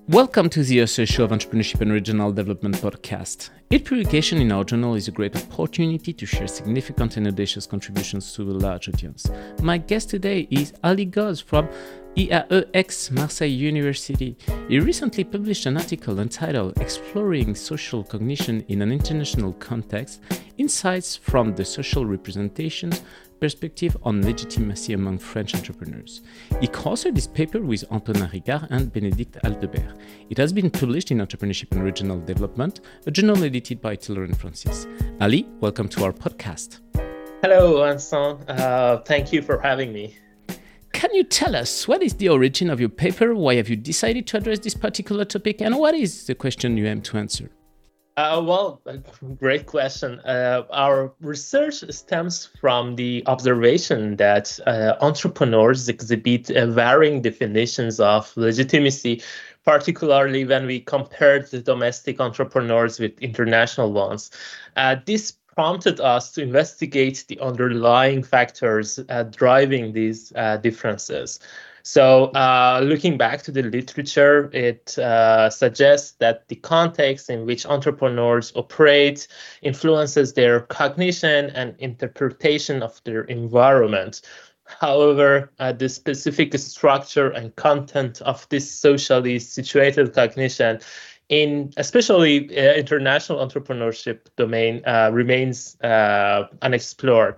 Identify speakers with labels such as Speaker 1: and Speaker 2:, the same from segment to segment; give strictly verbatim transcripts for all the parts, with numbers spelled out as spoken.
Speaker 1: Welcome to the Author Show of Entrepreneurship and Regional Development podcast. Each publication in our journal is a great opportunity to share significant and audacious contributions to a large audience. My guest today is Ali Goz from I A E X Marseille University. He recently published an article entitled Exploring Social Cognition in an International Context, Insights from the Social Representations Perspective on Legitimacy Among French Entrepreneurs. He co-authored this paper with Antonin Rigard and Bénédicte Aldebert. It has been published in Entrepreneurship and Regional Development, a journal edited by Taylor and Francis. Ali, welcome to our podcast.
Speaker 2: Hello, Vincent. Uh, thank you for having me.
Speaker 1: Can you tell us what is the origin of your paper? Why have you decided to address this particular topic? And what is the question you aim to answer?
Speaker 2: Uh, well, great question. Uh, our research stems from the observation that uh, entrepreneurs exhibit uh, varying definitions of legitimacy, particularly when we compare the domestic entrepreneurs with international ones. Uh, this prompted us to investigate the underlying factors uh, driving these uh, differences. So uh, looking back to the literature, it uh, suggests that the context in which entrepreneurs operate influences their cognition and interpretation of their environment. However, uh, the specific structure and content of this socially situated cognition in especially uh, international entrepreneurship domain uh, remains uh, unexplored.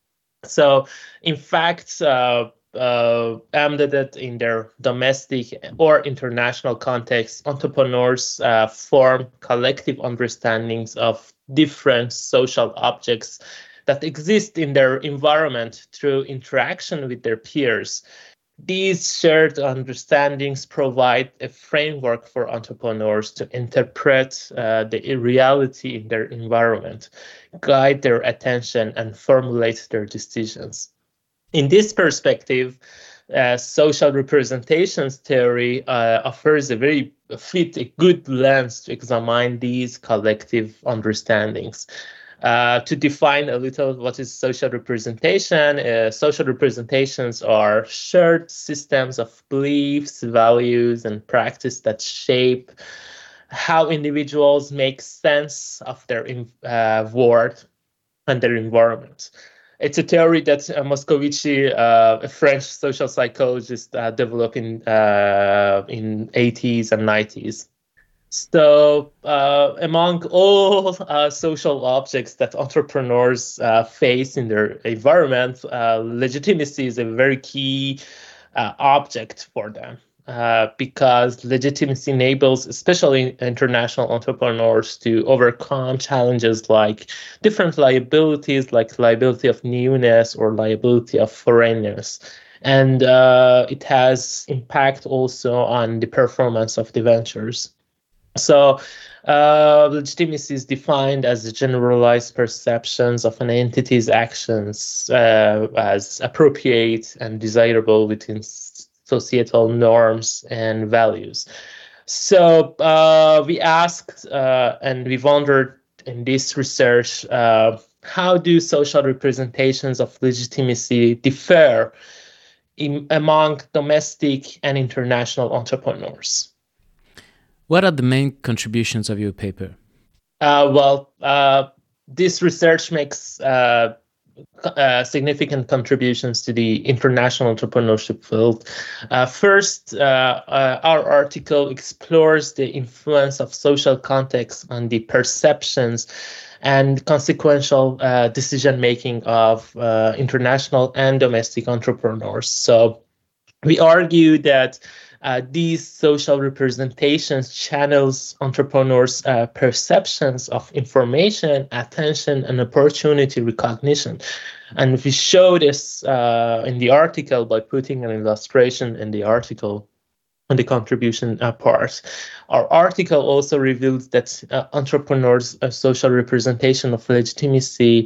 Speaker 2: So, in fact, uh, uh, embedded in their domestic or international context, entrepreneurs uh, form collective understandings of different social objects that exist in their environment through interaction with their peers. These shared understandings provide a framework for entrepreneurs to interpret uh, the reality in their environment, guide their attention, and formulate their decisions. In this perspective, uh, social representations theory uh, offers a very fit, a good lens to examine these collective understandings. Uh, to define a little what is social representation, uh, social representations are shared systems of beliefs, values, and practice that shape how individuals make sense of their uh, world and their environment. It's a theory that uh, Moscovici, uh, a French social psychologist, uh, developed in uh, in eighties and nineties. So uh, among all uh, social objects that entrepreneurs uh, face in their environment, uh, legitimacy is a very key uh, object for them uh, because legitimacy enables especially international entrepreneurs to overcome challenges like different liabilities, like liability of newness or liability of foreignness. And uh, it has impact also on the performance of the ventures. So, uh, legitimacy is defined as the generalized perceptions of an entity's actions uh, as appropriate and desirable within societal norms and values. So, uh, we asked uh, and we wondered in this research, uh, how do social representations of legitimacy differ in, among domestic and international entrepreneurs?
Speaker 1: What are the main contributions of your paper?
Speaker 2: Uh, well, uh, this research makes uh, uh, significant contributions to the international entrepreneurship field. Uh, first, uh, uh, our article explores the influence of social context on the perceptions and consequential uh, decision-making of uh, international and domestic entrepreneurs. So we argue that Uh, these social representations channels entrepreneurs' uh, perceptions of information, attention, and opportunity recognition. And we show this uh, in the article by putting an illustration in the article on the contribution uh, part. Our article also reveals that uh, entrepreneurs' uh, social representation of legitimacy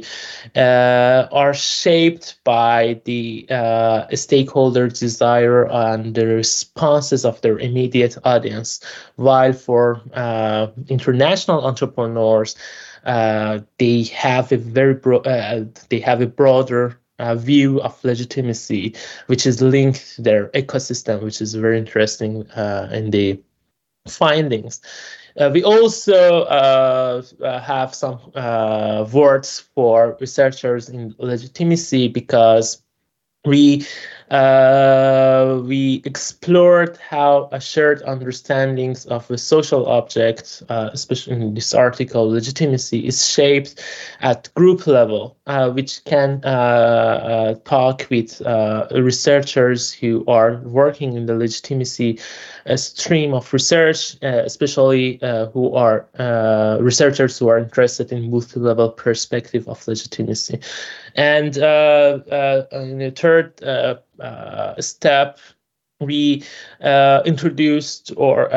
Speaker 2: uh, are shaped by the uh, stakeholder desire and the responses of their immediate audience, while for uh, international entrepreneurs, uh, they have a very bro- uh, they have a broader Uh, view of legitimacy, which is linked to their ecosystem, which is very interesting uh, in the findings. Uh, we also uh, uh, have some uh, words for researchers in legitimacy, because we uh, we explored how a shared understandings of a social object, uh, especially in this article, legitimacy, is shaped at group level, uh, which can uh, uh, talk with uh, researchers who are working in the legitimacy uh, stream of research, uh, especially uh, who are uh, researchers who are interested in multi-level perspective of legitimacy. And uh, uh, in the third uh, uh, step, we uh, introduced or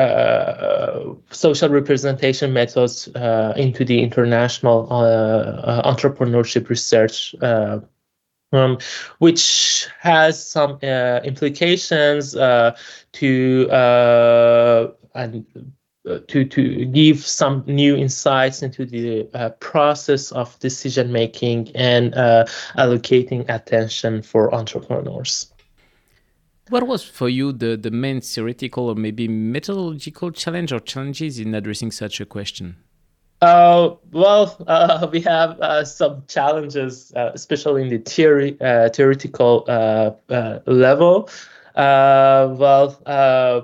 Speaker 2: uh, social representation methods uh, into the international uh, uh, entrepreneurship research, uh, um, which has some uh, implications uh, to uh, and to to give some new insights into the uh, process of decision making and uh, allocating attention for entrepreneurs.
Speaker 1: What was for you the, the main theoretical or maybe methodological challenge or challenges in addressing such a question?
Speaker 2: Uh, well, uh, we have uh, some challenges, uh, especially in the theory, uh, theoretical uh, uh, level. Uh, well, uh,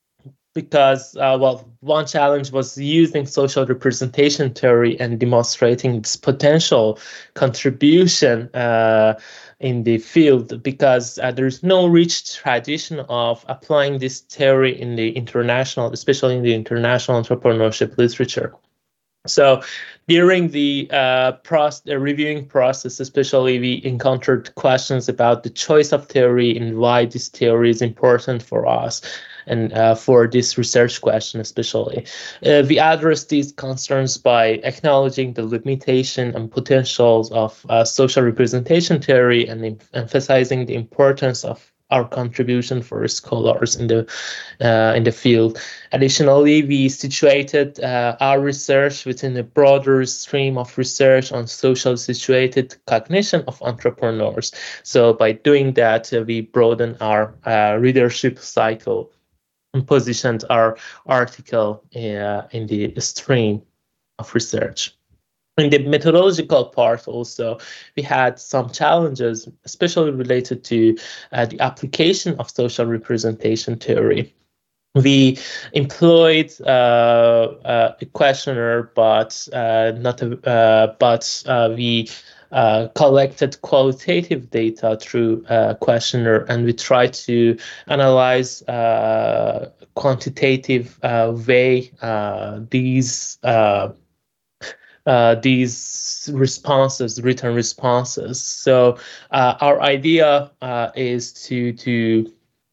Speaker 2: because, uh, well, one challenge was using social representation theory and demonstrating its potential contribution uh, in the field, because uh, there's no rich tradition of applying this theory in the international, especially in the international entrepreneurship literature. So during the uh, process, the reviewing process, especially, we encountered questions about the choice of theory and why this theory is important for us and uh, for this research question especially. Uh, we address these concerns by acknowledging the limitation and potentials of uh, social representation theory and em- emphasizing the importance of our contribution for scholars in the uh, in the field. Additionally, we situated uh, our research within a broader stream of research on social situated cognition of entrepreneurs. So by doing that, uh, we broaden our uh, readership cycle and positioned our article uh, in the stream of research. In the methodological part also, we had some challenges, especially related to uh, the application of social representation theory. We employed uh, uh, a questionnaire, but uh, not a, uh, but uh, we uh, collected qualitative data through a questionnaire, and we tried to analyze uh, quantitative uh, way uh, these. Uh, uh, these responses, written responses. So uh, our idea uh, is to to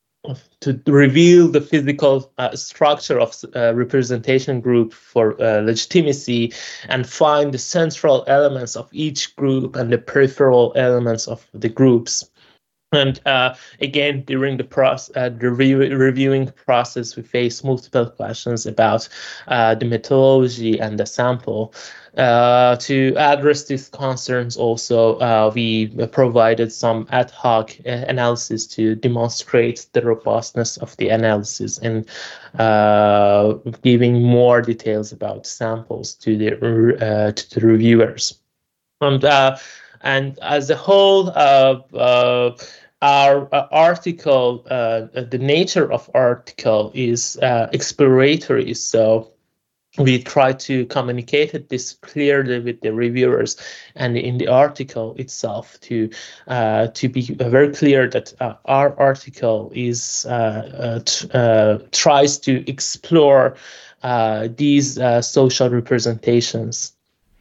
Speaker 2: to reveal the physical uh, structure of uh, representation group for uh, legitimacy, and find the central elements of each group and the peripheral elements of the groups. And uh, again, during the process, uh, the re- reviewing process, we face multiple questions about uh, the methodology and the sample. Uh, to address these concerns, also, uh, we provided some ad hoc uh, analysis to demonstrate the robustness of the analysis, and uh, giving more details about samples to the uh, to the reviewers. And uh, and as a whole, uh, uh, our uh, article, uh, the nature of article is uh, exploratory. So we try to communicate this clearly with the reviewers, and in the article itself to uh, to be very clear that uh, our article is uh, uh, t- uh, tries to explore uh, these uh, social representations.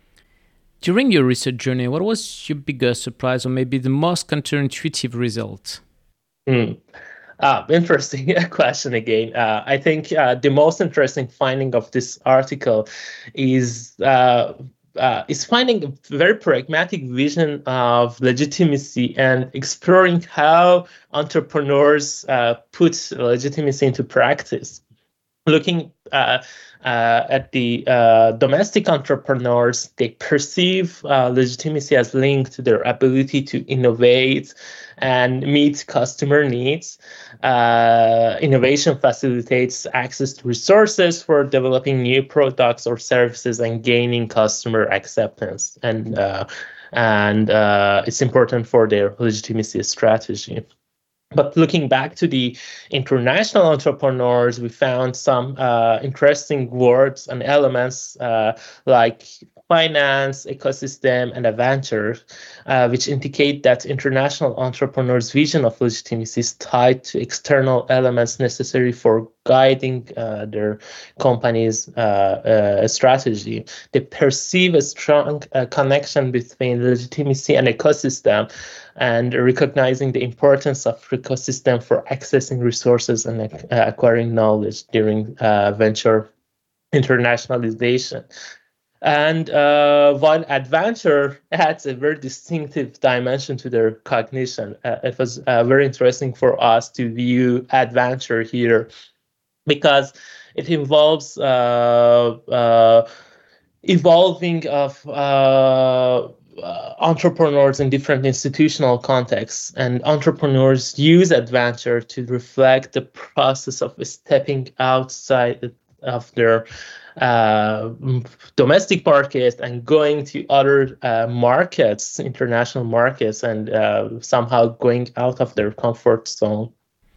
Speaker 1: During your research journey, what was your biggest surprise or maybe the most counterintuitive result?
Speaker 2: Mm. Uh, interesting question again. Uh, I think uh, the most interesting finding of this article is uh, uh, is finding a very pragmatic vision of legitimacy and exploring how entrepreneurs uh, put legitimacy into practice. Looking uh, uh, at the uh, domestic entrepreneurs, they perceive uh, legitimacy as linked to their ability to innovate and meet customer needs. Uh, innovation facilitates access to resources for developing new products or services and gaining customer acceptance. And uh, and uh, it's important for their legitimacy strategy. But looking back to the international entrepreneurs, we found some uh, interesting words and elements uh, like finance, ecosystem, and adventure, uh, which indicate that international entrepreneurs' vision of legitimacy is tied to external elements necessary for guiding uh, their company's uh, uh, strategy. They perceive a strong uh, connection between legitimacy and ecosystem, and recognizing the importance of ecosystem for accessing resources and uh, acquiring knowledge during uh, venture internationalization. And uh, while adventure adds a very distinctive dimension to their cognition, uh, it was uh, very interesting for us to view adventure here because it involves uh, uh, evolving of uh, uh, entrepreneurs in different institutional contexts. And entrepreneurs use adventure to reflect the process of stepping outside of their uh, domestic market and going to other uh, markets, international markets, and uh, somehow going out of their comfort zone.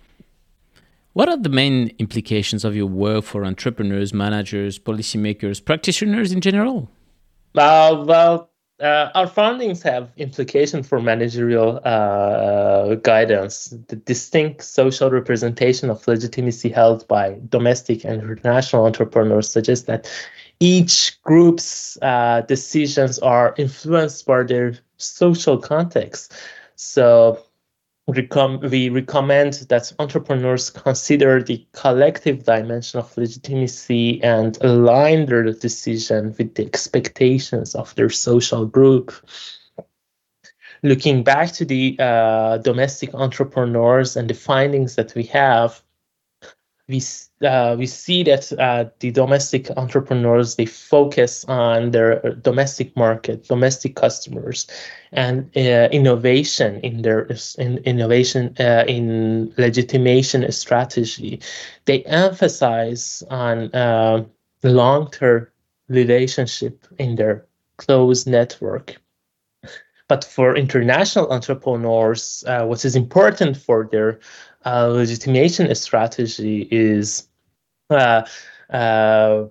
Speaker 1: What are the main implications of your work for entrepreneurs, managers, policymakers, practitioners in general?
Speaker 2: Uh, well, uh, our findings have implications for managerial uh, guidance. The distinct social representation of legitimacy held by domestic and international entrepreneurs suggests that each group's uh, decisions are influenced by their social context. So we recommend that entrepreneurs consider the collective dimension of legitimacy and align their decision with the expectations of their social group. Looking back to the uh, domestic entrepreneurs and the findings that we have, we uh, we see that uh, the domestic entrepreneurs, they focus on their domestic market, domestic customers, and uh, innovation in their in innovation uh, in legitimation strategy. They emphasize on uh, long-term relationship in their close network. But for international entrepreneurs, uh, what is important for their uh, legitimation strategy is uh, uh,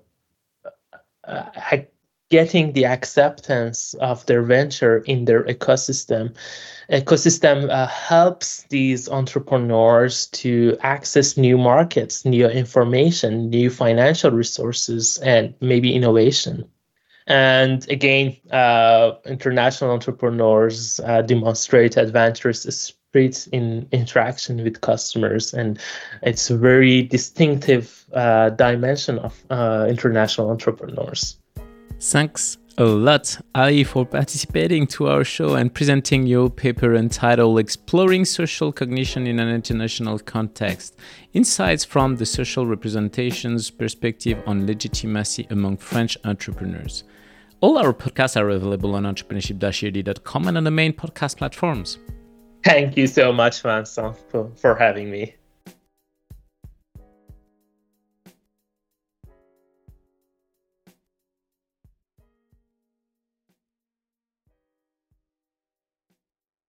Speaker 2: uh, getting the acceptance of their venture in their ecosystem. Ecosystem uh, helps these entrepreneurs to access new markets, new information, new financial resources, and maybe innovation. And again, uh, international entrepreneurs uh, demonstrate adventurous spirit in interaction with customers, and it's a very distinctive uh, dimension of uh, international entrepreneurs.
Speaker 1: Thanks a lot, Ali, for participating to our show and presenting your paper entitled Exploring Social Cognition in an International Context, Insights from the Social Representations Perspective on Legitimacy Among French Entrepreneurs. All our podcasts are available on entrepreneurship dash e r d dot com and on the main podcast platforms.
Speaker 2: Thank you so much, Vincent, for, for having me.